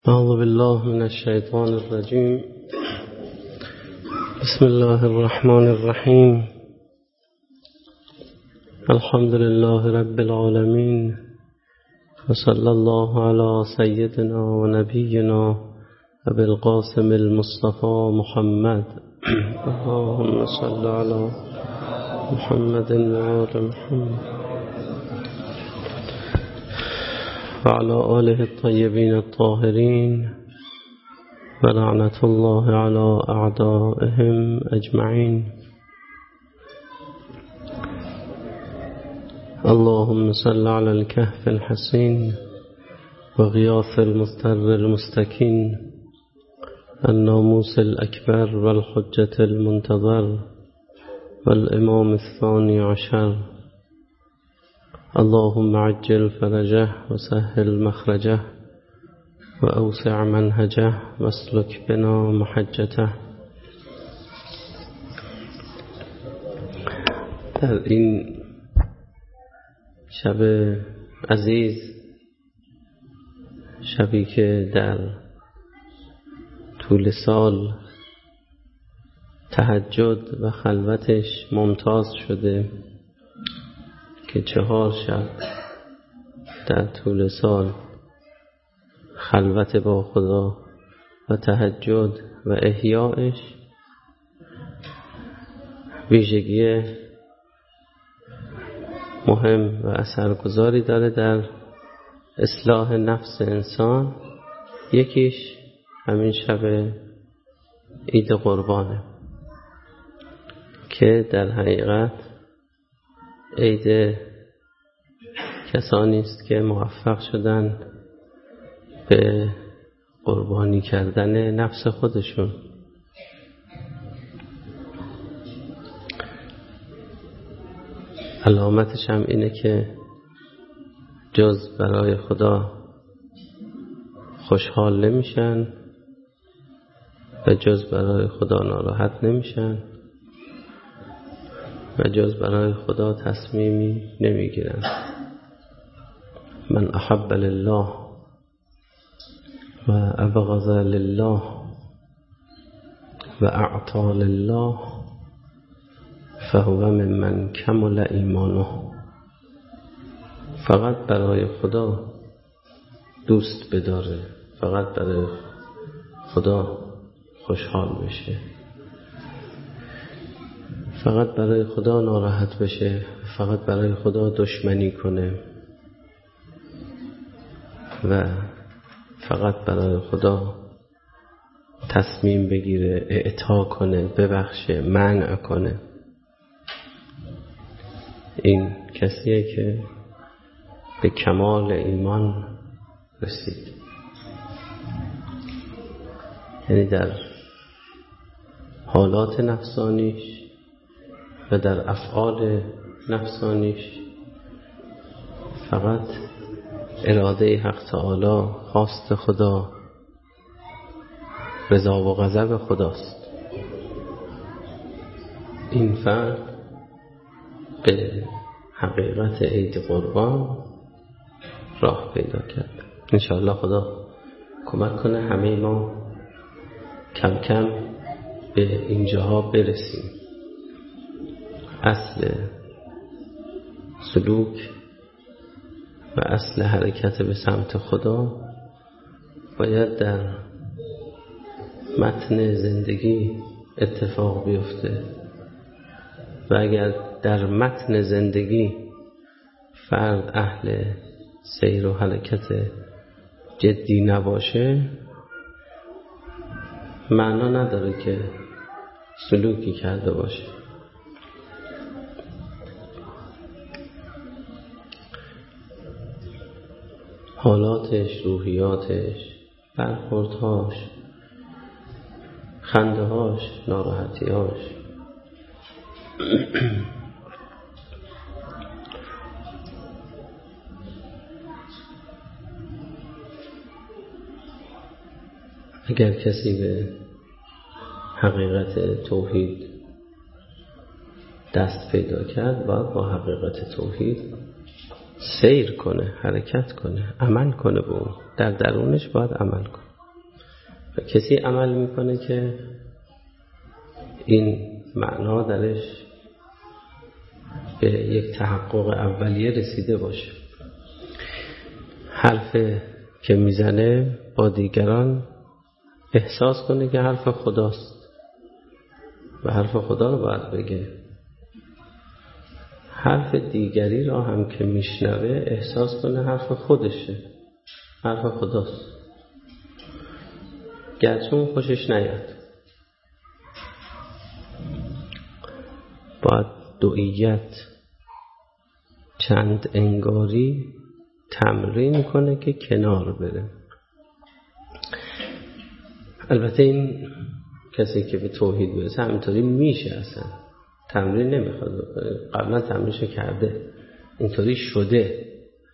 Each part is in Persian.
أعوذ بالله من الشيطان الرجيم. بسم الله الرحمن الرحيم. الحمد لله رب العالمين، وصلى الله على سيدنا ونبينا أبي القاسم المصطفى محمد. اللهم صل على محمد وآل محمد وعلى آله الطيبين الطاهرين، ولعنة الله على أعدائهم أجمعين. اللهم صل على الكهف الحصين وغياث المضطر المستكين، الناموس الأكبر والحجة المنتظر والإمام الثاني عشر. اللهم عجل فرجه وسهل مخرجه وأوسع منهجه واسلك بنا محجته. در این شب عزیز، شبی که در طول سال تهجد و خلوتش ممتاز شده، که 4 شب در طول سال خلوت با خدا و تهجد و احیایش ویژگی مهم و اثرگذاری داره در اصلاح نفس انسان. یکیش همین شب عید قربانه که در حقیقت عید کسانی است که موفق شدن به قربانی کردن نفس خودشون. علامتش هم اینه که جز برای خدا خوشحال نمیشن و جز برای خدا ناراحت نمیشن و جز برای خدا تصمیمی نمیگیرن. من احب لله و ابغض لله و اعطى لله فهو ممن کمل ایمانه. فقط برای خدا دوست بداره، فقط برای خدا خوشحال بشه، فقط برای خدا ناراحت بشه، فقط برای خدا دشمنی کنه و فقط برای خدا تصمیم بگیره، اعطا کنه، ببخشه، منع کنه. این کسیه که به کمال ایمان رسید. یعنی در حالات نفسانیش و در افعال نفسانیش فقط اراده حق تعالی، خواست خدا، رضا و غضب خداست. این فرد به حقیقت عید قربان راه پیدا کرد. انشاءالله خدا کمک کنه همه ما کم کم به اینجاها برسیم. اصل سلوک و اصل حرکت به سمت خدا باید در متن زندگی اتفاق بیفته و اگر در متن زندگی فرد اهل سیر و حرکت جدی نباشه، معنا نداره که سلوکی کرده باشه. حالاتش، روحیاتش، برخوردهاش، خندهاش، ناراحتیاش اگر کسی به حقیقت توحید دست پیدا کرد، باید با حقیقت توحید سیر کنه، حرکت کنه، عمل کنه. به اون در درونش باید عمل کنه. و کسی عمل میکنه که این معنا درش به یک تحقق اولیه رسیده باشه. حرف که میزنه با دیگران احساس کنه که حرف خداست و حرف خدا رو باید بگه. حرف دیگری را هم که میشنوه احساس کنه حرف خودشه، حرف خداست، گرچه اون خوشش نیاد. باید دوئیت، چند انگاری تمرین کنه که کنار بره. البته این کسی که به توحید برسه همینطوری میشه، اصلا تمرین نمیخواد بکنه، قبلا تمرینشو کرده، اینطوری شده.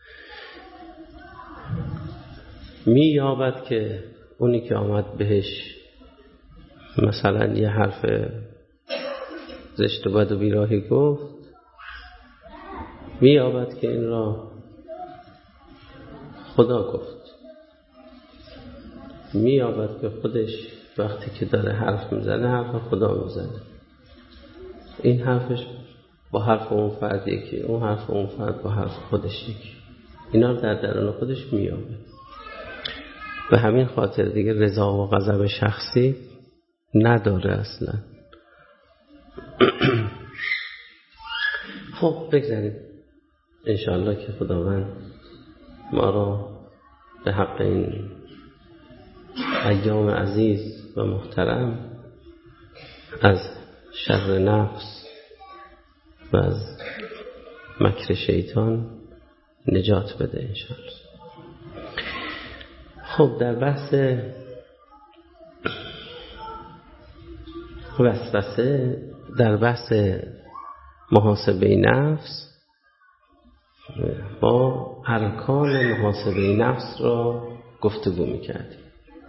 مییابد که اونی که آمد بهش مثلا یه حرف زشت و بد و بیراهی گفت، مییابد که این را خدا گفت. مییابد که خودش وقتی که داره حرف میزنه حرف خدا میزنه. این حرفش با حرف اون فرد یکی، اون حرف اون فرد با حرف خودش یکی. اینا رو در درون خودش مییابه. به همین خاطر دیگه رضا و غضب شخصی نداره اصلا. خب بگذاریم انشاءالله که خداوند ما را به حق این ایام عزیز و محترم از شر نفس و از مکر شیطان نجات بده انشاءالله. خب در بحث وسوسه، در بحث محاسبه نفس، با ارکان محاسبه نفس را گفتگو می‌کردیم.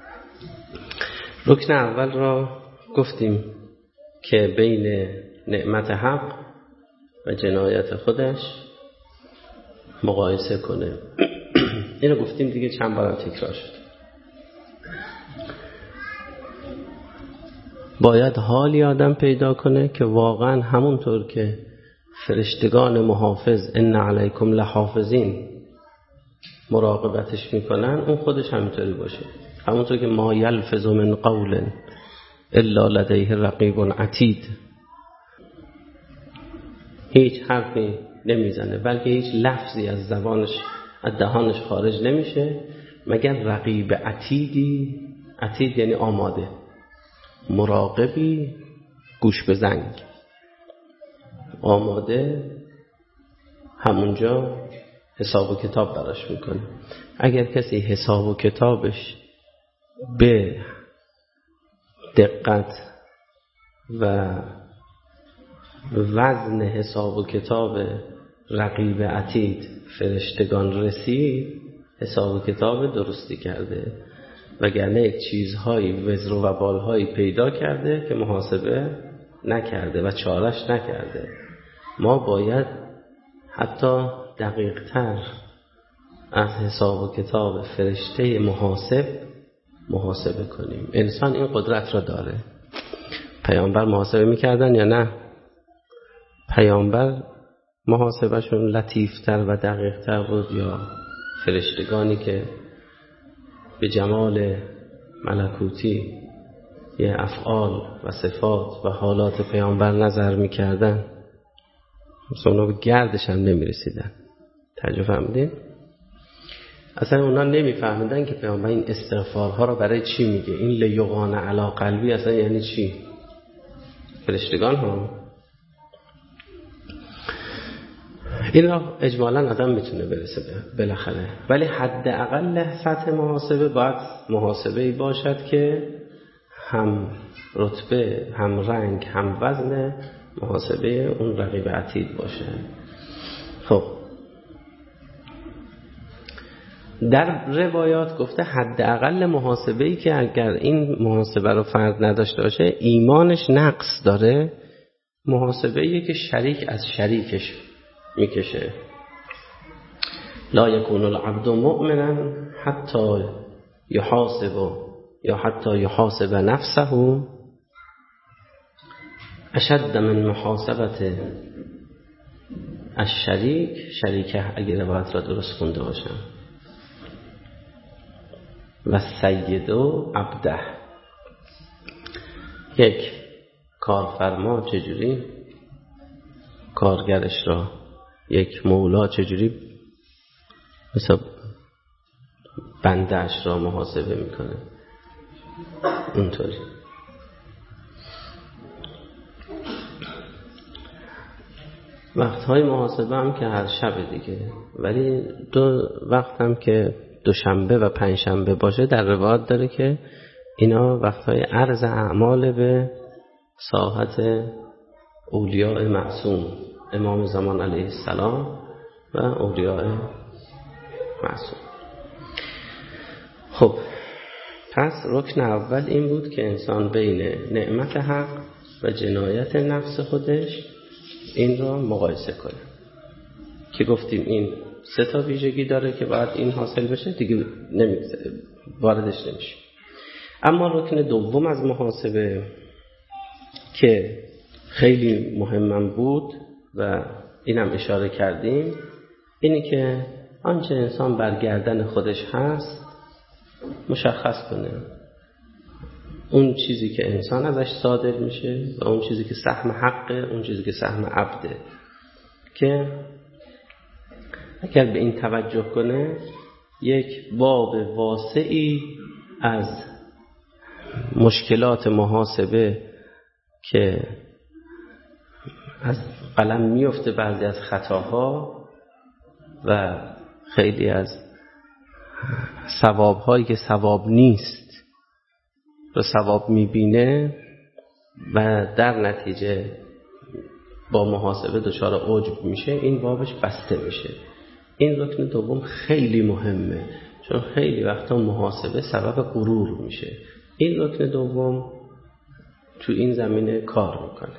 رکن اول را گفتیم که بین نعمت حق و جنایت خودش مقایسه کنه. اینو گفتیم دیگه، چند بارم تکرار شد. باید حالی آدم پیدا کنه که واقعا همونطور که فرشتگان محافظ ان علیکم لحافظین مراقبتش میکنن، اون خودش همینطوری باشه. همونطور که ما یلفظ من قول الا لدیه رقیب عتید، هیچ حرفی نمیزنه بلکه هیچ لفظی از زبانش، از دهانش خارج نمیشه مگر رقیب عتیدی. عتید یعنی آماده، مراقبی گوش به زنگ، آماده همونجا حساب و کتاب براش میکنه. اگر کسی حساب و کتابش به دقت و وزن حساب و کتاب رقیب عتید فرشتگان رسید، حساب و کتاب درستی کرده، وگرنه یک چیزهایی وزر و وبالهایی پیدا کرده که محاسبه نکرده و چارش نکرده. ما باید حتی دقیق تر از حساب و کتاب فرشته محاسبه کنیم. انسان این قدرت را داره. پیامبر محاسبه میکردن یا نه؟ پیامبر محاسبهشون لطیفتر و دقیقتر بود یا فرشتگانی که به جمال ملکوتی یه افعال و صفات و حالات پیامبر نظر میکردن؟ مثلا اونا به گردش هم نمیرسیدن. تعجب فهمیدین؟ اصلا اونا نمیفهمیدن که پیامبر این استغفارها رو برای چی میگه. این لیغان علی قلبی اصلا یعنی چی؟ فرشتگان ها این را اجمالا آدم میتونه برسه بالاخره، ولی حداقل سطح محاسبه باید محاسبه‌ای باشد که هم رتبه، هم رنگ، هم وزن محاسبه اون رقیب عتید باشه. خب در روایات گفته حداقل محاسبه‌ای که اگر این محاسبه رو فرد نداشته باشه ایمانش نقص داره، محاسبه‌ای که شریک از شریکش میکشه. لا یکون العبد مؤمنا حتی یحاسب یا حتی یحاسب نفسه اشد من محاسبت شریک اگر روایت را درست خونده باشم و سید عبده. یک کارفرما چجوری کارگرش را، یک مولا چجوری مثلا بنده‌اش را محاسبه میکنه، اونطوری. وقتهای محاسبه هم که هر شب دیگه، ولی دو وقت هم که دوشنبه و پنجشنبه باشه در روایت داره که اینا وقتهای عرض اعمال به ساحت اولیاء معصوم، امام زمان علیه السلام و اولیاء معصوم. خب پس رکن اول این بود که انسان بین نعمت حق و جنایت نفس خودش این را مقایسه کنه، که گفتیم این 3 ویژگی داره که باید این حاصل بشه، دیگه واردش نمیشه. اما رکن دوم از محاسبه که خیلی مهمم بود و اینم اشاره کردیم، اینی که آنچه انسان برگردن خودش هست مشخص کنه، اون چیزی که انسان ازش صادر میشه و اون چیزی که سهم حقه، اون چیزی که سهم عبده، که اگر به این توجه کنه یک باب واسعی از مشکلات محاسبه که از قلم میفته، بعضی از خطاها و خیلی از ثوابهایی که ثواب نیست رو ثواب میبینه و در نتیجه با محاسبه دچار عجب میشه، این بابش بسته میشه. این رکن دوم خیلی مهمه، چون خیلی وقتا محاسبه سبب غرور میشه. این رکن دوم تو این زمینه کار میکنه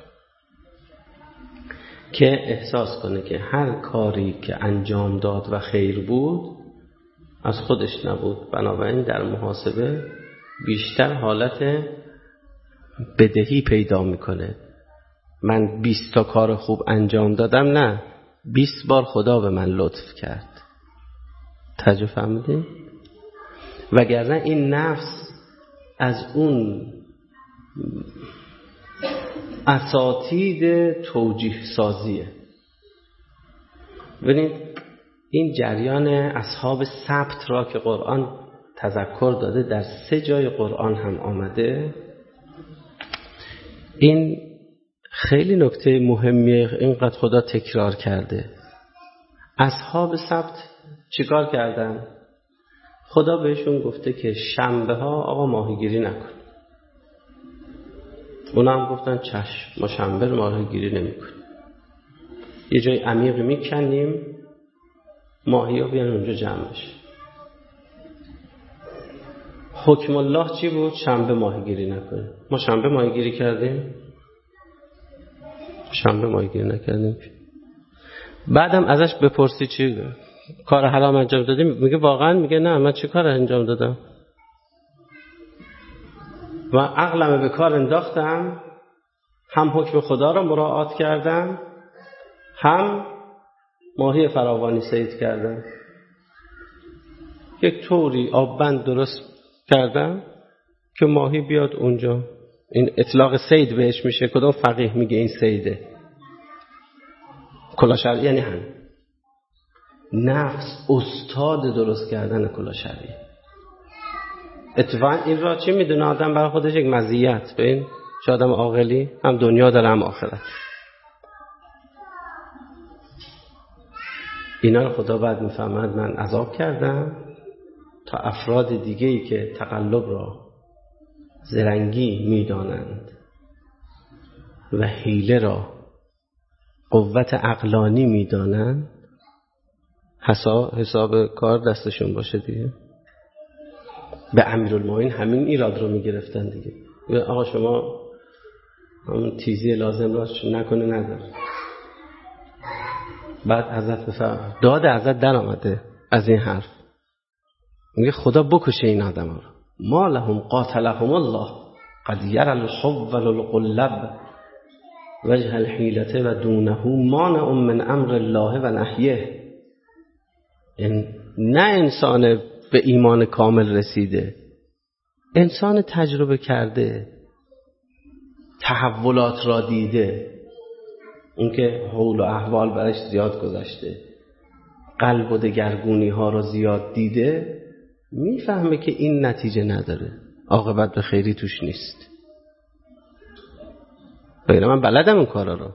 که احساس کنه که هر کاری که انجام داد و خیر بود از خودش نبود، بنابراین در محاسبه بیشتر حالت بدهی پیدا میکنه. من 20 تا کار خوب انجام دادم، نه 20 بار خدا به من لطف کرد. توجه فهمیدین؟ وگرنه این نفس از اون اساتید توجیه سازیه. ببینید این جریان اصحاب سبت را که قرآن تذکر داده، در 3 جای قرآن هم آمده، این خیلی نکته مهمیه، اینقدر خدا تکرار کرده. اصحاب سبت چیکار کردن؟ خدا بهشون گفته که شنبه ها آقا ماهیگیری نکن. اونا هم گفتن چشم، ما شنبه ماهیگیری نمی کنیم. یه جای عمیق میکنیم، ماهی ها بیان اونجا جمع بشه. حکم الله چی بود؟ شنبه ماهیگیری نکنیم. ما شنبه ماهیگیری کردیم؟ شنبه ماهیگیری نکردیم. بعدم ازش بپرسی چی کار حرام انجام دادیم، میگه واقعا، میگه نه من چی کار انجام دادم و عقلمه به کار انداختم، هم حکم خدا را مراعات کردم، هم ماهی فراوانی صید کردم، یک طوری آببند درست کردم که ماهی بیاد اونجا. این اطلاق صید بهش میشه. کدوم فقیه میگه این صیده؟ کلاه شرعی یعنی هم نفس استاد درست کردن کلاه شرعی. اتفاقا این را چی میدونه آدم برای خودش؟ یک مزیت. ببین چه آدم عاقلی، هم دنیا داره هم آخرت. اینا رو خدا بعد میفهمد من عذاب کردم تا افراد دیگه‌ای که تقلب را زرنگی میدانند و حیله را قوت عقلانی میدانند حساب کار دستشون باشه دیگه. به امیرالمومنین همین ایراد رو میگرفتن دیگه. آقا شما همون تیزی لازم را نکنه نداره. بعد حضرت بفرمایید داد حضرت در آمده از این حرف، میگه خدا بکشه این آدم رو. ما لهم قاتلهم الله قد یرى الحول القلب وجه الحیلة و دونه مانع من امر الله و نهیه. نه انسان به ایمان کامل رسیده، انسان تجربه کرده، تحولات را دیده، اون که حول و احوال برش زیاد گذشته، قلب و دگرگونی ها را زیاد دیده، میفهمه که این نتیجه نداره، عاقبت به خیری توش نیست. بگیره من بلدم اون کارا رو.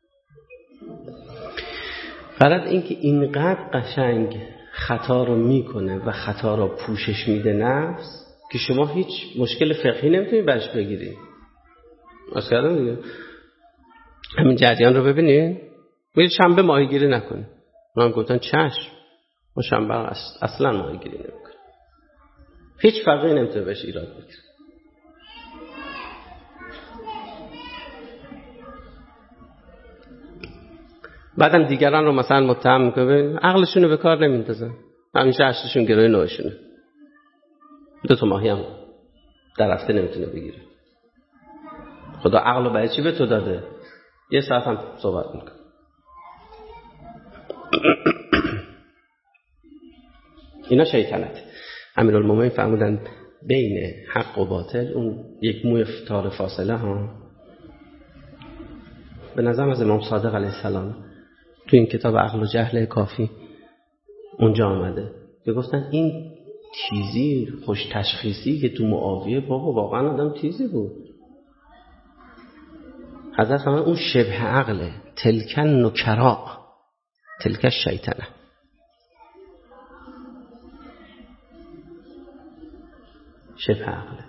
غلط این که اینقدر قشنگ خطا رو میکنه و خطا رو پوشش میده نفس که شما هیچ مشکل فقهی نمیتونید برش بگیرید. اصلا دیگه همین جریان رو ببینید، میگه شنبه ماهیگیری نکنید، من گفتن چشم، ما شنبه اصلا ماهیگیری نمیکنیم، هیچ فرقی نمیتونه بهش ایراد بگیره. بعدم دیگران رو مثلا متهم میکنه، عقلشون رو به کار نمیندازن، همیشه عشقشون گروه نوعشونه، 2 ماهی هم در هفته نمیتونه بگیره. خدا عقل رو برای چی به تو داده؟ 1 ساعت هم صحبت میکنه. اینا شیطنت. امیرالمومنین فرمودن بین حق و باطل اون یک موی تار فاصله ها. به نظرم از امام صادق علیه السلام تو این کتاب عقل و جهل کافی اونجا آمده که گفتن این تیزی خوش تشخیصی که تو معاویه بابا واقعا آدم تیزی بود. حضرت فرمودن اون شبه عقله، تلکن نکرا تلک شیطنه. شبه عقله،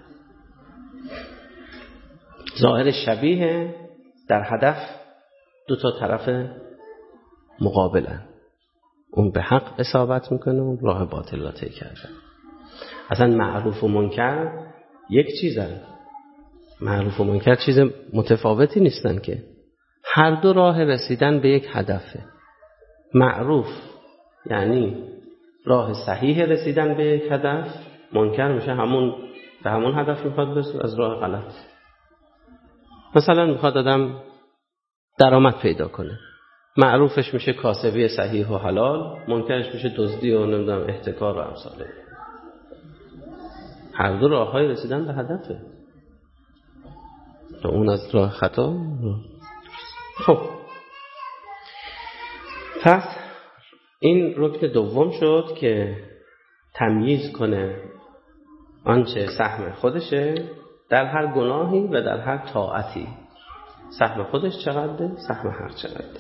ظاهر شبیه، در هدف 2 طرف مقابلن، اون به حق اصابت میکنه، اون راه باطل را طی کرده. اصلا معروف و منکر یک چیزن، معروف و منکر چیز متفاوتی نیستن که، هر 2 راه رسیدن به یک هدفه. معروف یعنی راه صحیح رسیدن به یک هدف، منکر میشه به همون هدف میخواد برسه از راه غلط. مثلا میخواد آدم درآمد پیدا کنه، معروفش میشه کاسبی صحیح و حلال، منکرش میشه دزدی و نمیدونم احتکار و امثاله. هر 2 راههای رسیدن به هدفه، اون از راه خطا. خب پس این رکن دوم شد که تمییز کنه آنچه سهم خودشه در هر گناهی و در هر طاعتی. سهم خودش چقدره، سهم هر چقدره.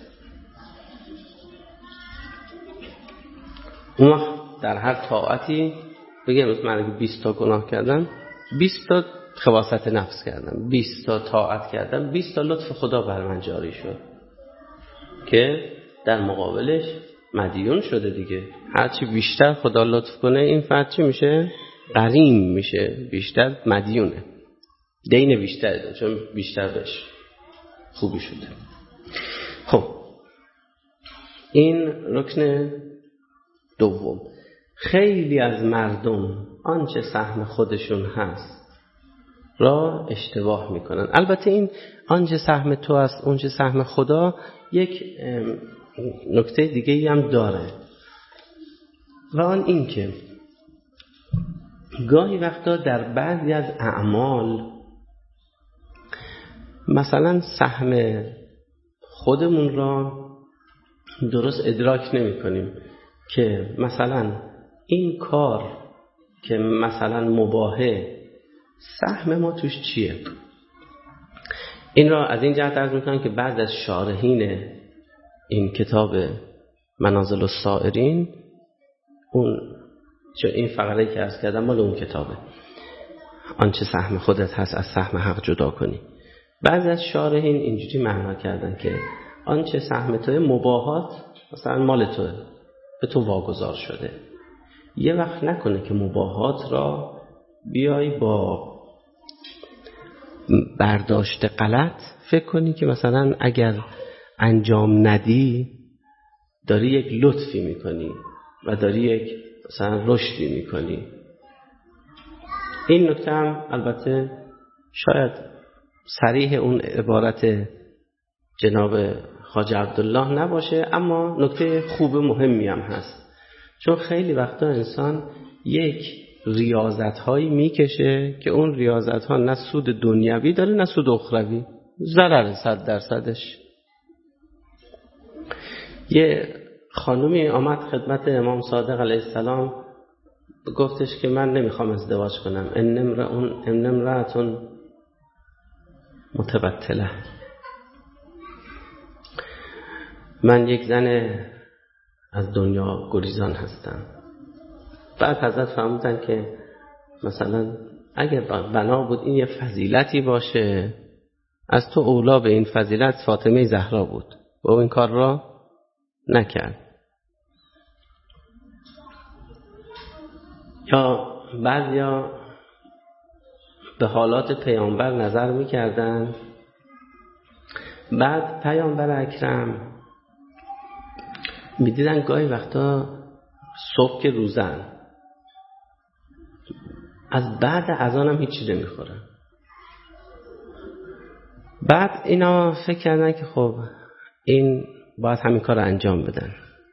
اون در هر طاعتی بگم مثل من اگه 20 تا گناه کردم، 20 تا خواست نفس کردم، 20 تا طاعت کردم، 20 تا لطف خدا بر من جاری شد که در مقابلش مدیون شده دیگه. هرچی بیشتر خدا لطف کنه این فرد چی میشه؟ غریم میشه، بیشتر مدیونه، دین بیشتر داره چون بیشتر بهش خوبی شده. خب این رکن دوم. خیلی از مردم آنچه سهم خودشون هست را اشتباه میکنن. البته این آنچه سهم تو است اونچه سهم خدا یک نکته دیگه هم داره و آن این که گاهی وقتا در بعضی از اعمال مثلا سهم خودمون را درست ادراک نمی کنیم که مثلا این کار که مثلا مباحه سهم ما توش چیه. این را از این جهت عرض میکنم که بعد از شارحین این کتاب منازل السائرین، اون چون این فقره که عرض کردم مال اون کتابه، آنچه سهم خودت هست از سهم حق جدا کنی، بعضی از شارحین اینجوری معنا کردن که آنچه سهم توی مباحات مثلا مال توه، به تو واگذار شده، یه وقت نکنه که مباحات را بیای با برداشت غلط فکر کنی که مثلا اگر انجام ندی داری یک لطفی میکنی و داری یک مثلا رشدی میکنی. این نکته هم البته شاید صریح اون عبارت جناب خواجه عبدالله نباشه، اما نکته خوب مهمی هم هست. چون خیلی وقتا انسان یک ریاضت هایی میکشه که اون ریاضت ها نه سود دنیوی داره نه سود اخروی، ضرر 100%. یه خانومی آمد خدمت امام صادق علیه السلام، گفتش که من نمیخوام ازدواج کنم، ان امرأتون متبتله، من یک زن از دنیا گریزان هستم. بعد حضرت فرمودن که مثلا اگر بنا بود این یه فضیلتی باشه، از تو اولا به این فضیلت فاطمه زهرا بود و این کار را نکرد. یا بعضیا به حالات پیامبر نظر میکردن، بعد پیامبر اکرم میدیدن گاهی وقتا صبح که روزن از بعد اذان هم هیچی نمیخورن. بعد اینا فکر کردن که خب این باید همین کار رو انجام بدن.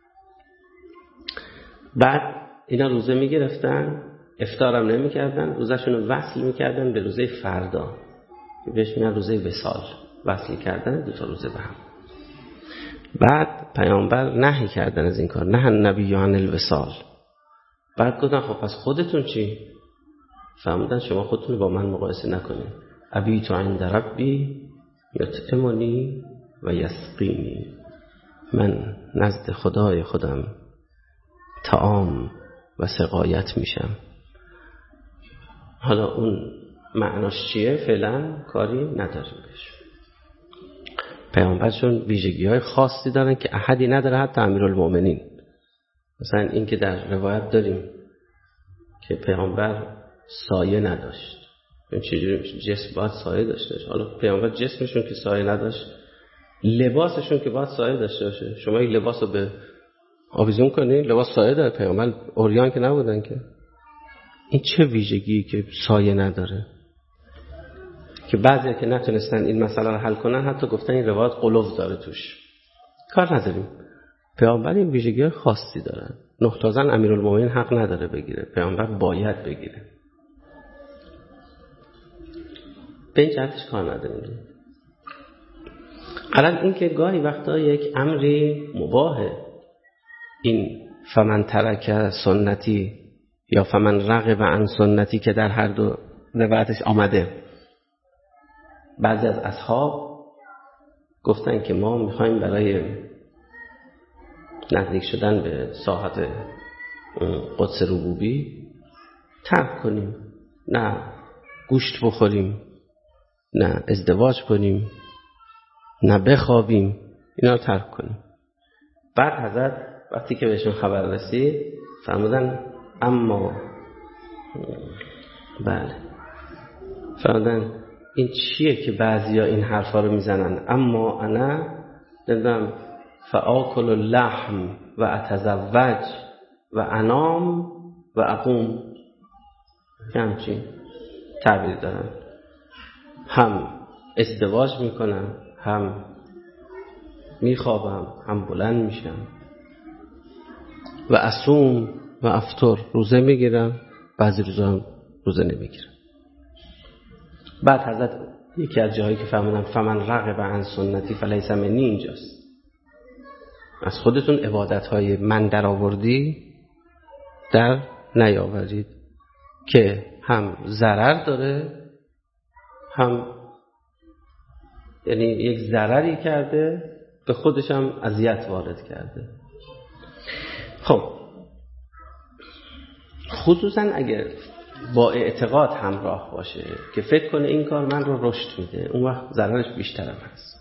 بعد اینا روزه میگرفتن، افطارم نمیکردن، روزشون رو وصل میکردن به روزه فردا، بهش میگن روزه وصال، وصل کردن 2 روزه به هم. بعد پیامبر نهی کردن از این کار، نه النبی عن الوصال. بعد گفتن خب پس خودتون چی؟ فرمودن شما خودتون با من مقایسه نکنید. ابیت عند ربی یطعمنی و یسقینی، من نزد خدای خودم طعام و سقایت میشم. حالا اون معناش چیه فعلا کاری نداریم بهش. پیامبرشون ویژگی‌های خاصی دارن که احدی نداره، حتی امیرالمومنین. مثلا این که در روایت داریم که پیامبر سایه نداشت. این چجوری جسم باید سایه داشته باشه؟ حالا پیامبر جسمشون که سایه نداشت، لباسشون که باید سایه داشته باشه. شما این لباس رو به آویزون کنید، لباس سایه داره. پیامبر عریان که نبودن که. این چه ویژگی که سایه نداره؟ که بعضی که نتونستن این مسئله رو حل کنن حتی گفتن این روایت قلوف داره توش. کار نداریم. پیامبر این ویژگی خاصی داره. نختازن امیرالمومنین حق نداره بگیره، پیامبر باید بگیره. به این جهتش کار نداریم. الان این که گاهی وقتا یک امری مباهه، این فمن ترک سنتی یا فمن رغب عن سنتی که در هر دو روایتش آمده، بعضی از اصحاب گفتن که ما میخوایم برای نزدیک شدن به ساحت قدس ربوبی ترک کنیم، نه گوشت بخوریم، نه ازدواج کنیم، نه بخوابیم، اینا رو ترک کنیم. بعد حضرت وقتی که بهشون خبر رسید فرمودن اما بله فرمودن این چیه که بعضیا این حرفا رو میزنن، اما انا نمیدونم فآکل اللحم و اتزوج و انام و اقوم، همچین تعبیر دارن، هم ازدواج میکنم، هم میخوابم، هم بلند میشم، و اصوم و افطر، روزه میگیرم، بعضی روزا هم روزه نمیگیرم. بعد حضرت یکی از جاهایی که فرمودن فمن رغب عن سنتی فلیس منی اینجاست. از خودتون عبادت‌های من در آوردی در نیاورید که هم ضرر داره، هم یعنی یک ضرری کرده، به خودش هم اذیت وارد کرده. خب خصوصا اگر با اعتقاد همراه باشه که فکر کنه این کار من رو رشد میده، اون وقت ضررش بیشتر هم هست.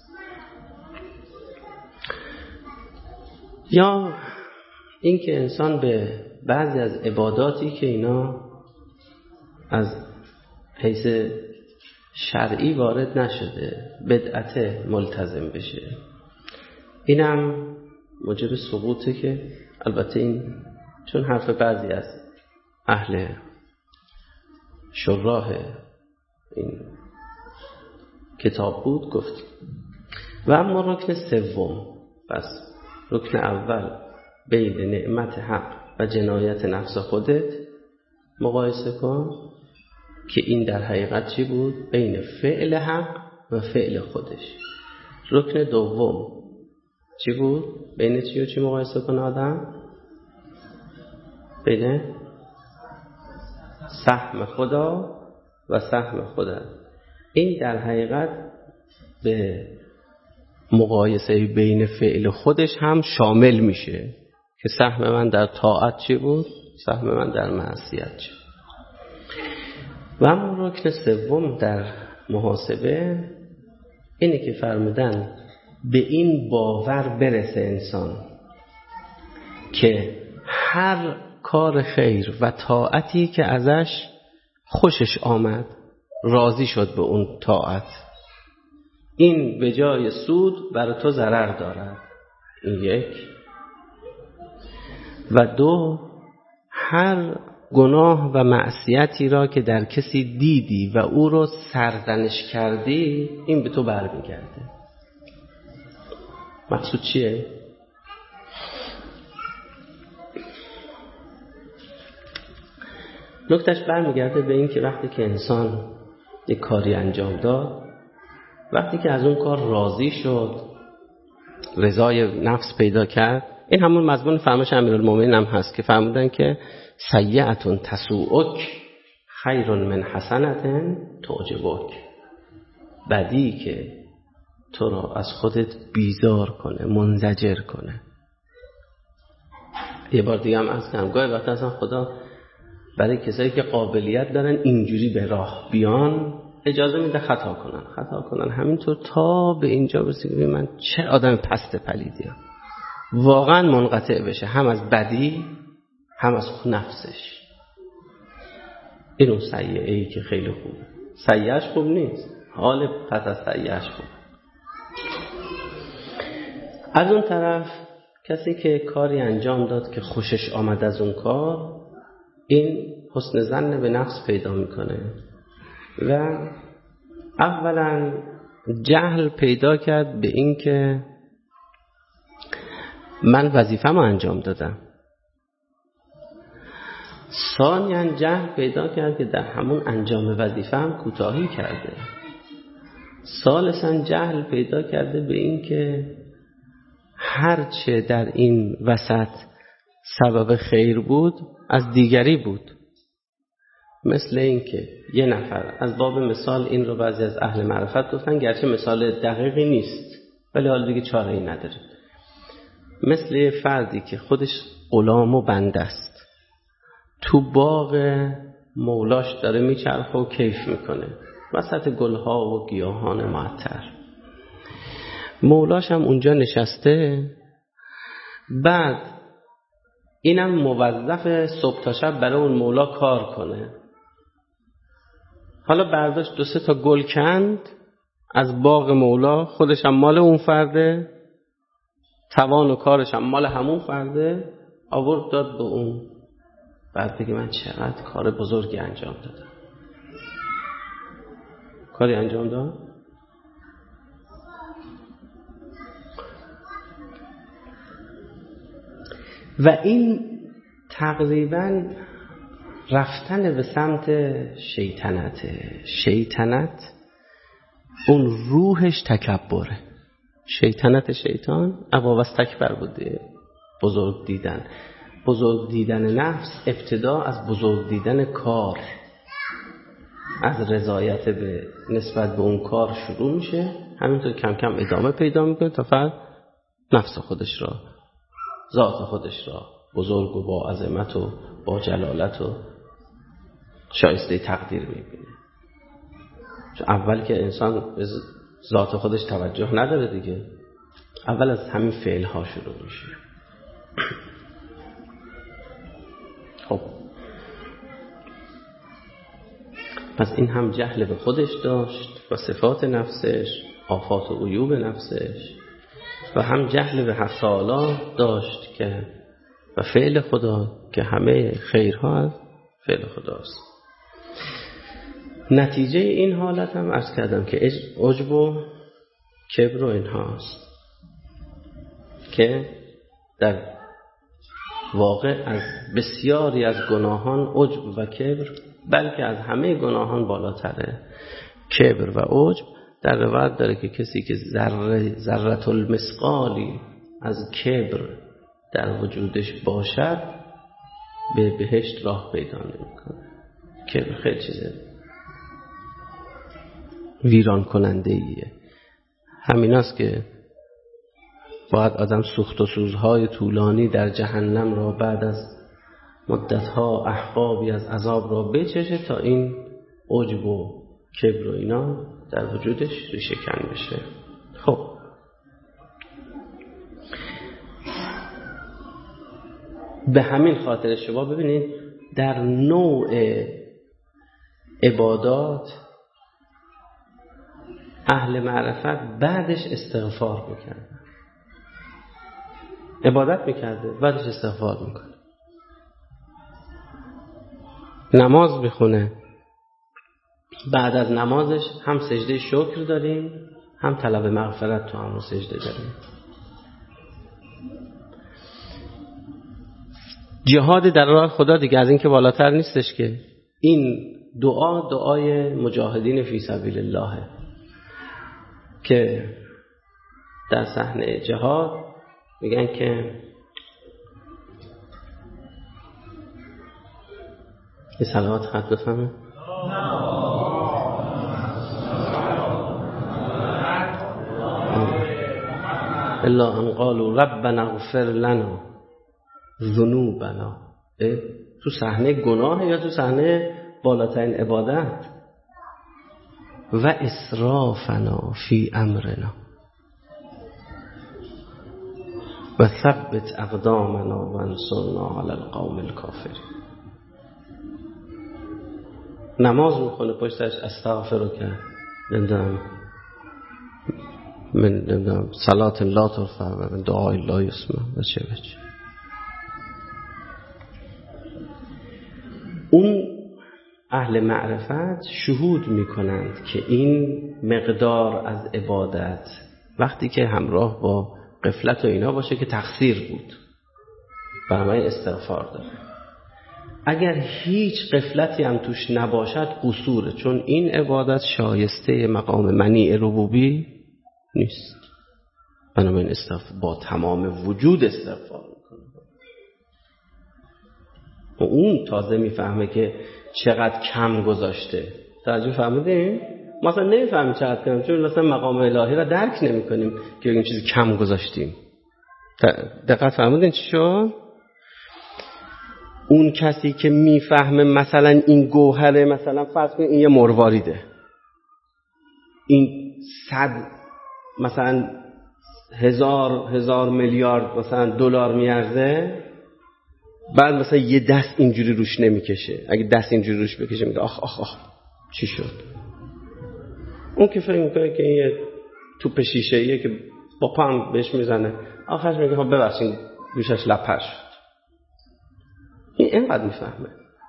یا اینکه انسان به بعضی از عباداتی که اینا از حیث شرعی وارد نشده بدعت ملتزم بشه، اینم موجب سقوطه. که البته این چون حرف بعضی از اهل شراح این کتاب بود گفتیم. و اما رکن سوم، پس رکن اول بین نعمت حق و جنایت نفس خودت مقایسه کن که این در حقیقت چی بود؟ بین فعل حق و فعل خودش. رکن دوم چی بود؟ بین چی و چی مقایسه کن آدم؟ بین سهم خدا و سهم خودت. این در حقیقت به مقایسه بین فعل خودش هم شامل میشه که سهم من در طاعت چی بود؟ سهم من در معصیت چی؟ و اما رکن سوم در محاسبه اینه که فرمودن به این باور برسه انسان که هر کار خیر و طاعتی که ازش خوشش آمد، راضی شد به اون طاعت، این به جای سود برای تو ضرر دارد. این یک. و دو، هر گناه و معصیتی را که در کسی دیدی و او رو سرزنش کردی، این به تو برمیگرده. مقصود چیه؟ نکتهش برمیگرده به این که وقتی که انسان یک کاری انجام داد، وقتی که از اون کار راضی شد، رضای نفس پیدا کرد، این همون مضمون فرمایش امیرالمومنین هم هست که فرمودن که سیئة تسوءک خیر من حسنة تعجبک. بدی که تو را از خودت بیزار کنه، منزجر کنه. یه بار دیگه هم عرض کردم گاهی وقتا اصلا خدا برای کسایی که قابلیت دارن اینجوری به راه بیان اجازه میده خطا کنن همینطور تا به اینجا برسه که من چه آدم پست پلیدیم، واقعا منقطع بشه هم از بدی هم از نفسش. این اون سیئه ای که خیلی خوبه. سیئه‌اش خوب نیست، حال پس از سیئه‌اش خوب. از اون طرف کسی که کاری انجام داد که خوشش آمد از اون کار، این حسن ظن به نفس پیدا میکنه و اولا جهل پیدا کرد به این که من وظیفه‌مو انجام دادم. ثانیاً جهل پیدا کرد که در همون انجام وظیفه هم کوتاهی کرده. ثالثاً جهل پیدا کرده به این که هرچه در این وسط سبب خیر بود از دیگری بود. مثل این که یه نفر، از باب مثال این رو بعضی از اهل معرفت گفتن، گرچه مثال دقیقی نیست ولی حالا دیگه چاره‌ای نداره. مثل فردی که خودش غلام و بنده است، تو باغ مولاش داره میچرخه و کیف میکنه وسط گلها و گیاهان معطر. مولاش هم اونجا نشسته، بعد اینم موظف صبح تا شب برای اون مولا کار کنه. حالا برداشت 2-3 تا گل کند از باغ مولا، خودش هم مال اون فرده، توان و کارش هم مال همون فرده، آورد داد به اون. بعد بگه من چقدر کار بزرگی انجام دادم. کاری انجام داد؟ و این تقریبا رفتن به سمت شیطنت اون روحش تکبره. شیطنت شیطان ابا واستکبر بوده. بزرگ دیدن نفس ابتدا از بزرگ دیدن کار، از رضایت به نسبت به اون کار شروع میشه، همینطور کم کم ادامه پیدا میکنه تا فرد نفس خودش را، ذات خودش را بزرگ و با عظمت و با جلالت و شایسته تقدیر میبینه. چون اول که انسان به ذات خودش توجه نداره دیگه، اول از همین فعل ها شروع میشه. خب پس این هم جهل به خودش داشت و صفات نفسش، آفات و عیوب نفسش، و هم جهل به حق تعالی داشت که و فعل خدا که همه خیرها از فعل خداست. نتیجه این حالت هم عرض کردم که عجب و کبر و اینهاست که در واقع از بسیاری از گناهان عجب و کبر، بلکه از همه گناهان بالاتره. کبر و عجب در روایت داره که کسی که ذره المثقالی از کبر در وجودش باشد به بهشت راه پیدا نمی‌کنه. کبر خیلی چیزه ویران کننده ایه. همین است که باید آدم سوخت و سوزهای طولانی در جهنم را بعد از مدتها احقابی از عذاب را بچشه تا این عجب و کبر و اینا در وجودش ریشه کن بشه. خب به همین خاطر شما ببینید در نوع عبادات اهل معرفت بعدش استغفار میکرد. عبادت میکرده بعدش استغفار میکنه. نماز میخونه بعد از نمازش هم سجده شکر داریم هم طلب مغفرت تو همون سجده داریم. جهاد در راه خدا دیگه از این که بالاتر نیستش که. این دعای مجاهدین فی سبیل الله که در صحنه جهاد میگن که یه صلوات خط بفهمه الا ان قالوا ربنا اغفر لنا ذنوبنا. تو صحنه گناه یا تو صحنه بالاترین عبادت؟ و اسرافنا فی امرنا و ثبت اقدامنا و انصرنا علی القوم الکافرین. نماز میخونه پشتش استغفرک من صلات لا ترفع و من دعای لا یسمع و چه بچه. اون اهل معرفت شهود میکنند که این مقدار از عبادت وقتی که همراه با غفلت و اینا باشه که تقصیر بود، برای استغفار داره. اگر هیچ غفلتی هم توش نباشد قصوره، چون این عبادت شایسته مقام منیع ربوبی نیست. بنابراین استغفار با تمام وجود استغفار میکنه. و اون تازه میفهمه که چقدر کم گذاشته. توجه فهمیدین؟ مثلا نمیفهمیم چقدر کم، چون مثلا مقام الهی را درک نمی‌کنیم که این چیزی کم گذاشتیم. دقت فهمیدین چی شد؟ اون کسی که میفهمه مثلا این گوهره، مثلا فرض کنید این یه مرواریده، این 100 مثلا هزار میلیارد مثلا دلار میارزه، بعد مثلا یه دست اینجوری روش نمیکشه. اگه دست اینجوری روش بکشه میگه آخ چی شد؟ اون که فکر میکنه که این یه توپ شیشه‌ایه که با پام بهش میزنه، آخرش میگه خب ببخشید گوشش لپر شد. این اینقدر میفهمه.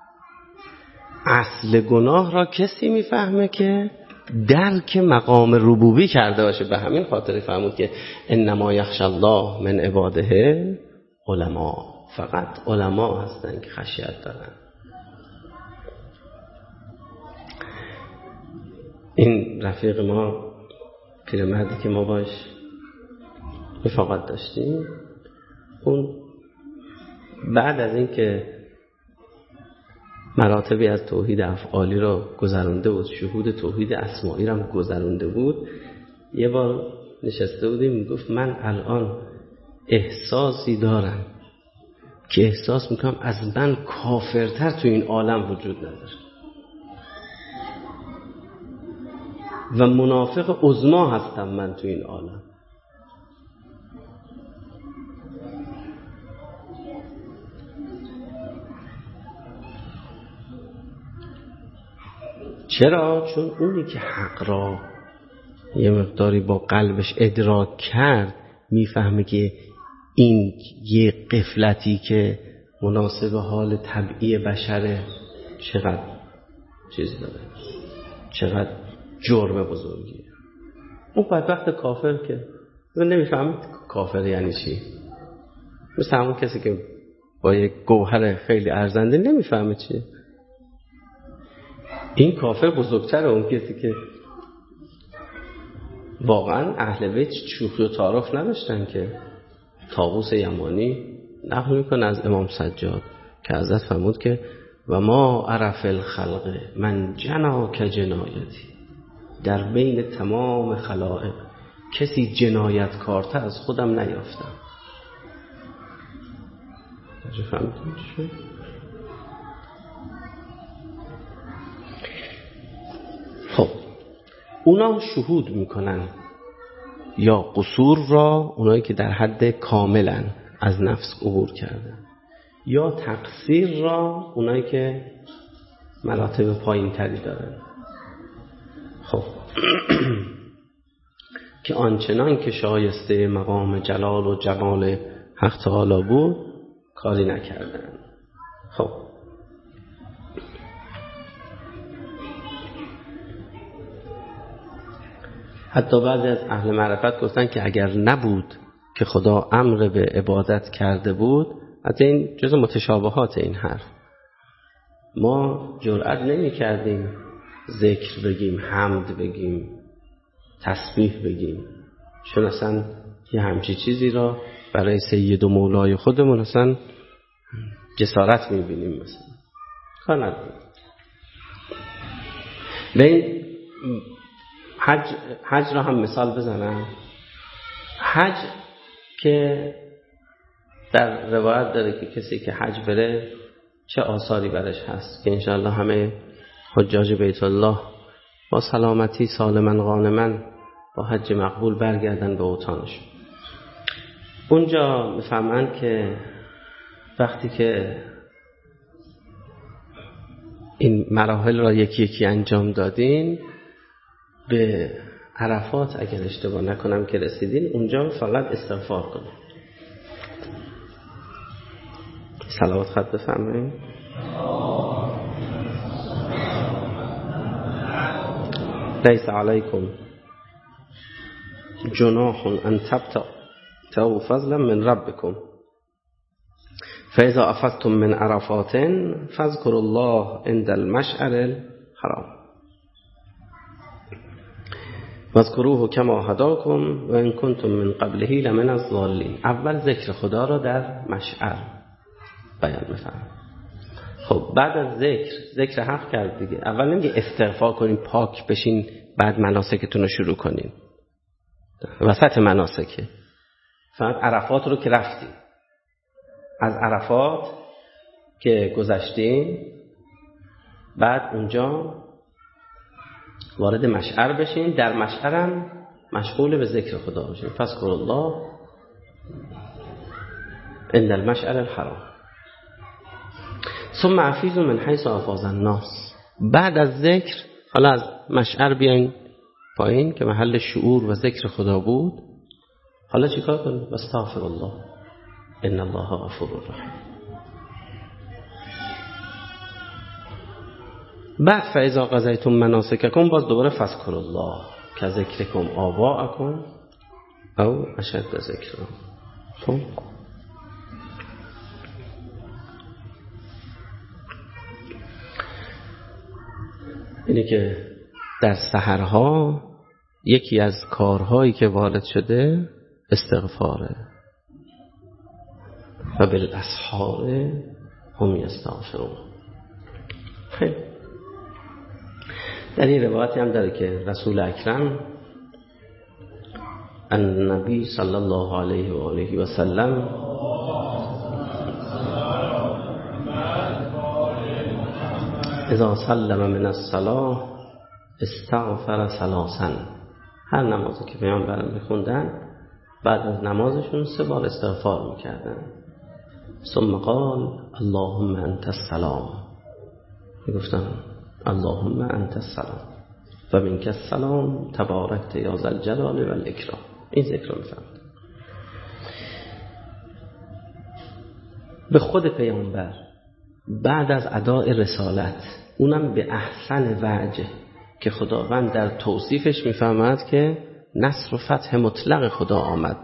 اصل گناه را کسی میفهمه که درک مقام ربوبی کرده باشه. به همین خاطر فهمود که انما یخشی الله من عباده علما. فقط علما هستن که خشیت دارن. این رفیق ما، پیرمردی که ما باش رفاقت داشتیم، اون بعد از این که مراتبی از توحید افعالی را گذرونده بود، شهود توحید اسماعی را گذرونده بود، یه بار نشسته بودیم میگفت من الان احساسی دارم که احساس میکنم از من کافرتر تو این عالم وجود نداره و منافق عظما هستم من تو این عالم. چرا؟ چون اونی که حق را یه مقداری با قلبش ادراک کرد میفهمه که این یه غفلتی که مناسب حال طبیعی بشره چقدر چیز داره. چقدر جرم بزرگیه. اون بدبخت کافر که نمیفهمید کافر یعنی چی، مثل همون کسی که با یک گوهر خیلی ارزنده نمیفهمه چیه. این کافر بزرگتره اون کسی که واقعا اهل بیت شوخی و تعارف نداشتن که طاووس یمانی نقل میکنه از امام سجاد که حضرت فرمود که و ما عرف الخلق من جنا که جنایتی، در بین تمام خلائق کسی جنایت کارتر از خودم نیافتم. فهمیدین چی؟ خب اونا شهود میکنن یا قصور را، اونایی که در حد کاملا از نفس عبور کردن، یا تقصیر را، اونایی که مراتب پایین تری دارن. خب که آنچنان که شایسته مقام جلال و جمال حق تعالی بود کاری نکردن. خب حتی بعضی از اهل معرفت گفتن که اگر نبود که خدا امر به عبادت کرده بود، حتی این جز متشابهات این حرف، ما جرئت نمی کردیم ذکر بگیم، حمد بگیم، تسبیح بگیم، چون اصلا یه همچی چیزی را برای سید و مولای خودمون اصلا جسارت می بینیم. مثلا کار نداریم. به این حج را هم مثال بزنم. حج که در روایت داره که کسی که حج بره چه آثاری برش هست، که انشاءالله همه حجاج بیت الله با سلامتی سالما غانما با حج مقبول برگردن به اوطانش. اونجا میفهمن که وقتی که این مراحل را یکی یکی انجام دادین، به عرفات اگر اشتباه نکنم که رسیدین، اونجا فقط استغفار کنید. صلوات خط بفرمایید. لیس علیکم جناح ان تبتغوا فضلا من ربکم فاذا افضتم من عرفات فاذكروا الله عند المشعر الحرام واذكروه كما هداكم وان كنتم من قبله لمن الضالين. اول ذکر خدا را در مشعر بیان می‌فرماید. خب بعد از ذکر حق کرد دیگه. اول نمیگه استغفار کنین پاک بشین بعد مناسکتون رو شروع کنین، وسط مناسکه فقط عرفات رو که رفتیم، از عرفات که گذشتیم بعد اونجا وارد مشعر بشین، در مشعرم مشغول به ذکر خدا بشین. فاذکروا الله عند المشعر الحرام ثم افیضوا من حیث افاض الناس. بعد از ذکر حالا از مشعر بیاین پایین که محل شعور و ذکر خدا بود. حالا چیکار کنیم؟ استغفر الله ان الله غفور رحیم. بعد فاذا قضیتم مناسککم باز دوباره فاذکروا الله که ذکرکم آباءکم او اشد ذکرا. خب اینه که در سحرها یکی از کارهایی که وارد شده استغفاره. و بالاسحار هم یستغفرون. خیلی در این روایتی هم داره که رسول اکرم النبی صلی الله علیه و آله و سلم اذا سلم من الصلاة استغفر ثلاثا. هر نمازی که پیامبر میخوندن بعد از نمازشون 3 بار استغفار میکردن. ثم قال اللهم انت السلام، میگفتن اللهم انت السلام و منک السلام تبارکت یا ذا الجلال و الاکرام. این ذکر رو میفهمد. به خود پیامبر بعد از اداء رسالت، اونم به احسن وجه که خداوند در توصیفش میفهمد که نصر و فتح مطلق خدا آمد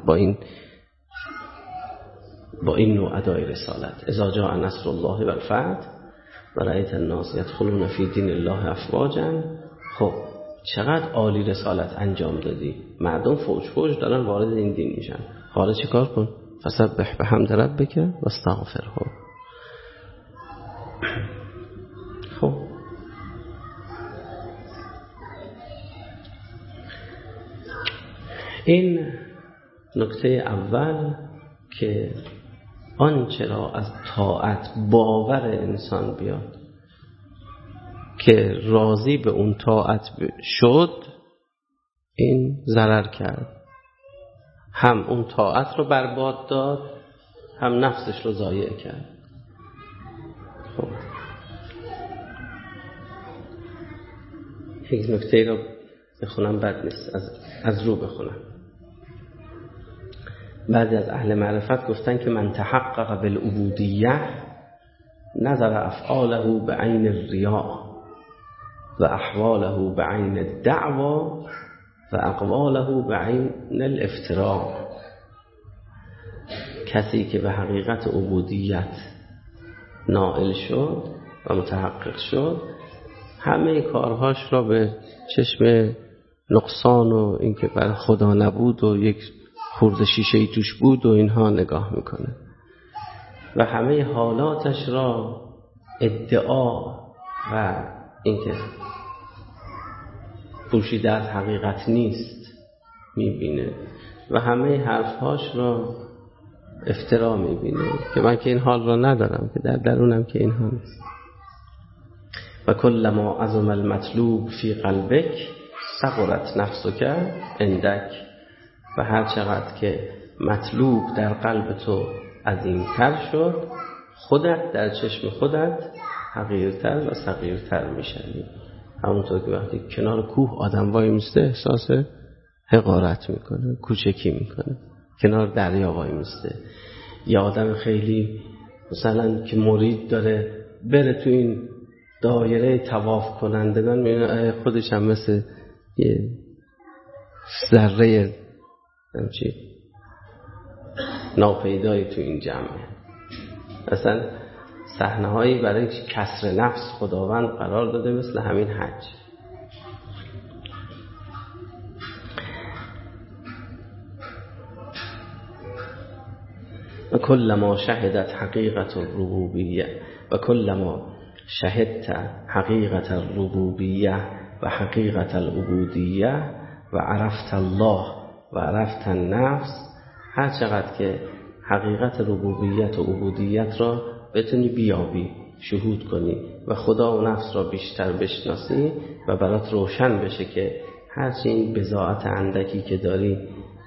با این نوع ادای رسالت. اذا جاء نصر الله و الفتح و رأیت الناس یدخلون فی دین الله افواجا. خب چقدر عالی رسالت انجام دادی، مردم فوج فوج دارن وارد این دین میشن، حالا چه کار کن؟ فسبح بحمد ربک و استغفره. خب این نکته اول که آنچه را از طاعت باور انسان بیاد که راضی به اون طاعت شد، این ضرر کرد، هم اون طاعت رو برباد داد، هم نفسش رو ضایع کرد. خب یک نکته رو بخونم، بد نیست از رو بخونم. بعضی از اهل معرفت گفتن که من تحقق بالعبودیه نظر افعاله بعین الریا و احواله بعین الدعوا و اقواله بعین الافتراء. کسی که به حقیقت عبودیت نائل شد و متحقق شد، همه کارهاش را به چشم نقصان و اینکه بر خدا نبود و یک خورده شیشه‌ای توش بود و اینها نگاه میکنه و همه حالاتش را ادعا و اینکه پوشیده از حقیقت نیست میبینه و همه حرفهاش را افترا میبینه که من که این حال را ندارم، که در درونم که اینها نیست. و کلما عظم المطلوب فی قلبک صغرت نفسک عندک. و هر چقدر که مطلوب در قلب تو عظیمتر شد، خودت در چشم خودت حقیرتر و صغیرتر میشنی. همونطور که وقتی کنار کوه آدم وای میسته احساس حقارت میکنه، کوچکی میکنه. کنار دریا وای میسته. یا آدم خیلی مثلا که مرید داره بره تو این دایره طواف کنندگان، میبینه خودش هم مثل یه ذره همچی ناپیدایی تو این جمعه. اصلا صحنه هایی برای کسر نفس خداوند قرار داده، مثل همین حج. و کلما شهدت حقیقت الربوبیه و کلما شهدت حقیقت الربوبیه و حقیقت العبودیه و عرفت الله و عرفت النفس. هر چقدر که حقیقت ربوبیت و عبودیت را بتونی بیابی، شهود کنی و خدا و نفس را بیشتر بشناسی و برات روشن بشه که هرچی این بضاعت اندکی که داری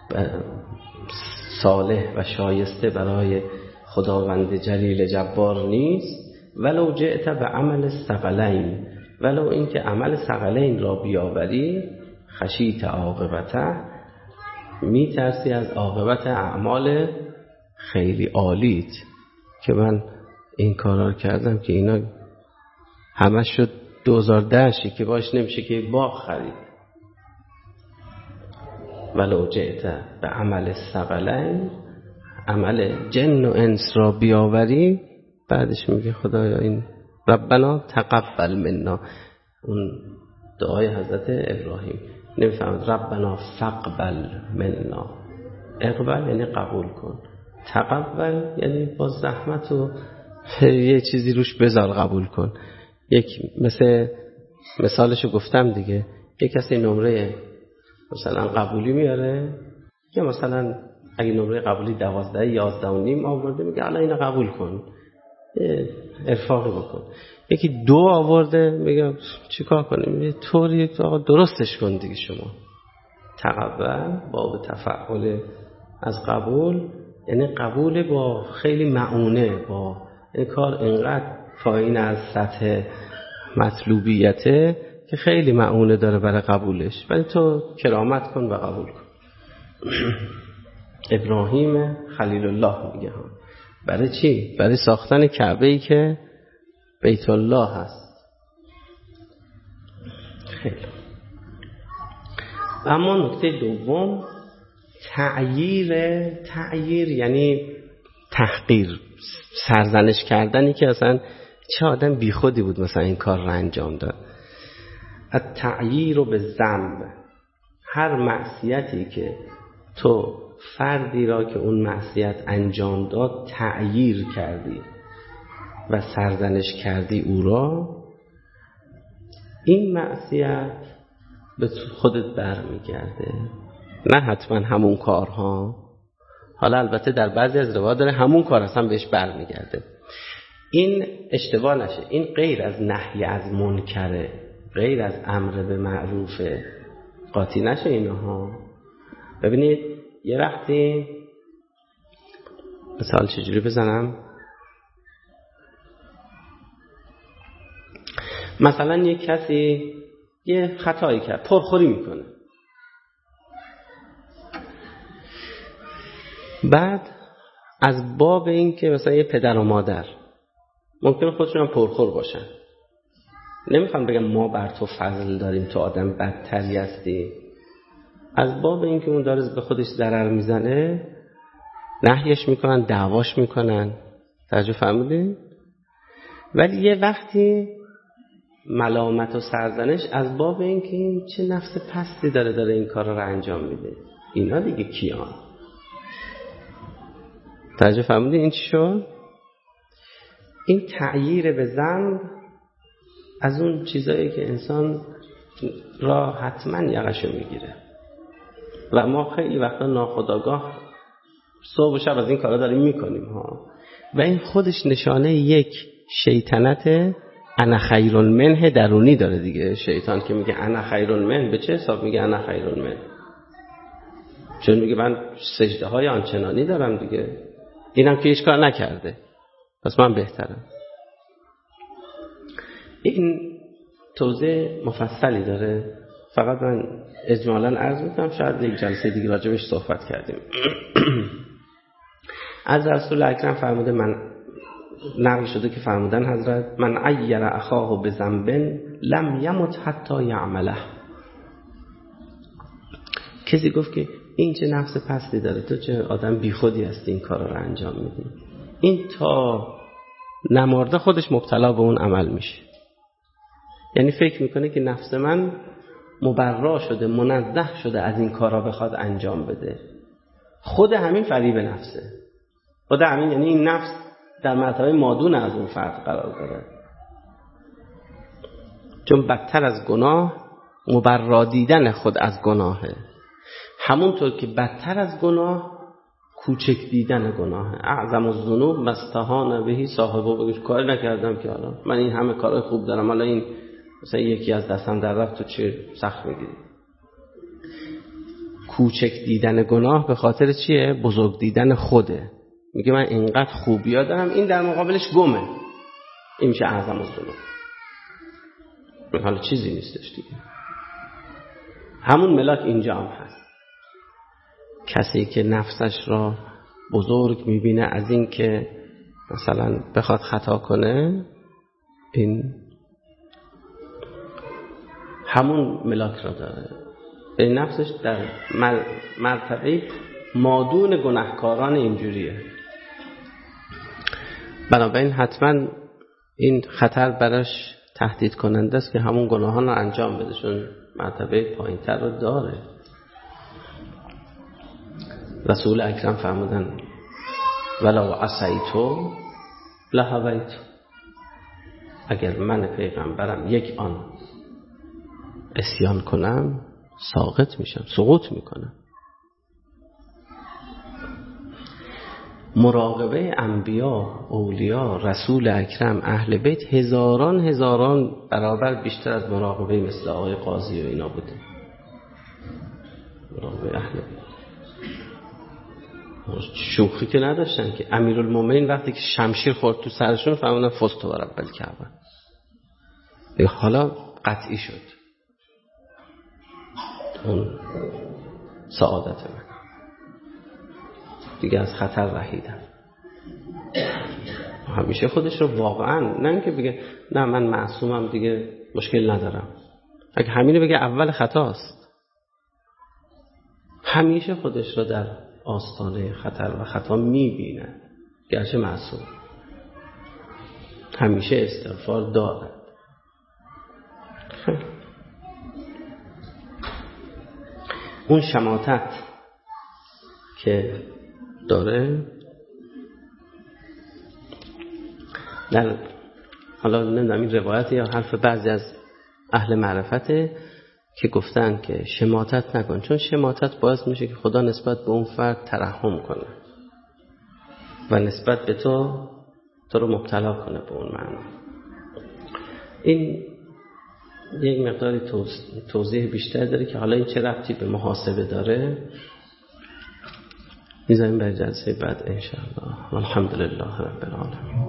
صالح و شایسته برای خداوند جلیل جبار نیست. ولو جئت به عمل الثقلین، ولو اینکه عمل ثقلین را بیاوری، خشیت عاقبته، میترسی از عاقبت اعمال خیلی عالیت که من این کارا کردم که اینا همه شد 2010 که باش نمیشه که باغ خرید. ولو جئت به عمل الثقلین، عمل جن و انس را بیاوری، بعدش میگه خدایا این ربنا تقبل منا، اون دعای حضرت ابراهیم. نمیفهمد ربنا فقبل منا، اقبل یعنی قبول کن، تقبل یعنی با زحمت و یه چیزی روش بذار قبول کن. یک مثالشو گفتم دیگه، یک کسی نمره مثلا قبولی میاره، یا مثلا اگه نمره قبولی 12 11.5 آورده، میگه الان اینو قبول کن، ارفاقی بکن. یکی 2 آورده، میگه چیکار کنیم؟ میگه طوری آقا درستش کن دیگه. شما تقبل باب تفعول از قبول، یعنی قبول با خیلی معونه، با این کار اینقدر پایین از سطح مطلوبیته که خیلی معونه داره برای قبولش، ولی تو کرامت کن و قبول کن. ابراهیم خلیل الله میگه ها. برای چی؟ برای ساختن کعبه‌ای که بیت الله هست. خیلی اما نکته دوم، تعییر یعنی تحقیر، سرزنش کردنی که اصلا چه آدم بیخودی بود مثلا این کار رو انجام داد. التعییر به ذنب، هر معصیتی که تو فردی را که اون معصیت انجام داد تعییر کردی و سرزنش کردی او را، این معصیت به خودت برمیگرده. نه حتما همون کارها، حالا البته در بعضی از روایات داره همون کار اصلا بهش برمیگرده. این اشتباه نشه، این غیر از نهی از منکره، غیر از امر به معروفه، قاطی نشه اینها. ببینید یه وقتی مثال چجوری بزنم، مثلا یه کسی یه خطایی کرد، پرخوری میکنه، بعد از باب این که مثلا یه پدر و مادر ممکنه خودشون هم پرخور باشن، نمیخوام بگم ما بر تو فضل داریم تو آدم بدتری هستی، از باب این که اون داره به خودش ضرر میزنه نهیش میکنن، دعواش میکنن. توجه فرمودین؟ ولی یه وقتی ملامت و سرزنش از باب این که این چه نفس پستی داره این کار رو انجام میده، اینا دیگه کیان؟ توجه فرمودین این چی شد؟ این تعییر به ذنب از اون چیزایی که انسان را حتما یقشو میگیره و ما خیلی وقتا ناخودآگاه صبح و شب از این کارا داریم میکنیم ها، و این خودش نشانه یک شیطنت انا خیر منه درونی داره دیگه. شیطان که میگه انا خیر منه، به چه حساب میگه انا خیر منه؟ چون میگه من سجده های آنچنانی دارم دیگه، اینم که هیچ کار نکرده پس من بهترم. این توضیح مفصلی داره، فقط من اجمالاً عرض میکنم، شاید یک جلسه دیگه راجبش صحبت کردیم. از رسول اکرم فرموده، من نقل شده که فرمودن حضرت من عیر اخاه بذنب لم یمت حتی یعمله. کسی گفت که این چه نفس پستی داره، تو چه آدم بیخودی هستی این کار رو انجام میدی، این تا نمارده خودش مبتلا به اون عمل میشه. یعنی فکر میکنه که نفس من مبرا شده، منزه شده از این کارا بخواد انجام بده. خود همین فریب نفسه، خود همین، یعنی این نفس در مرتبه مادون از اون فرد قرار داره. چون بدتر از گناه مبرا دیدن خود از گناهه، همونطور که بدتر از گناه کوچک دیدن گناهه. اعظم الذنوب ما استهان به صاحبه، بگیش کاری نکردم که حالا من این همه کارهای خوب دارم، حالا این مثلا یکی از دستم در رفت تو چه سخت میگیری. کوچک دیدن گناه به خاطر چیه؟ بزرگ دیدن خوده. میگه من اینقدر خوبیا دارم، این در مقابلش گمه، این میشه اعظم الذنوب. حالا چیزی نیستش دیگه. همون ملاک اینجا هم هست. کسی که نفسش را بزرگ میبینه از این که مثلا بخواد خطا کنه، این همون ملاک را داره. این نفسش در مرتبه مادون گناهکاران اینجوریه. بنابراین حتما این خطر براش تهدید کننده است که همون گناهان رو انجام بده، چون مرتبه پایین‌تر رو داره. رسول اکرم فرمودن ولو عصیتو لهویت، اگر من پیغمبرم یک آن عصیان کنم ساقط میشم، سقوط میکنم. مراقبه انبیا، اولیا، رسول اکرم، اهل بیت هزاران برابر بیشتر از مراقبه مثل آقای قاضی و اینا بوده. مراقبه اهل بیت شوخی که نداشتن که امیرالمومنین وقتی که شمشیر خورد تو سرشون فرمودن فزت و رب الکعبه، حالا قطعی شد اون سعادت من، دیگه از خطر رهیدم. همیشه خودش رو واقعا، نه اینکه بگه نه من معصومم دیگه مشکل ندارم، اگه همینو بگه اول خطاست. همیشه خودش را در آستانه خطر و خطا می‌بیند، گرچه معصوم، همیشه استغفار دارد. اون شماتت که داره در حالا نمیدونم این روایت یا حرف بعضی از اهل معرفته که گفتن که شماتت نکن، چون شماتت باعث میشه که خدا نسبت به اون فرد ترحم کنه و نسبت به تو رو مبتلا کنه به اون معنا. این یک مقداری توضیح بیشتر داره که حالا این چه ربطی به محاسبه داره میذاریم برای جلسه بعد انشاءالله. الحمدلله رب العالمین.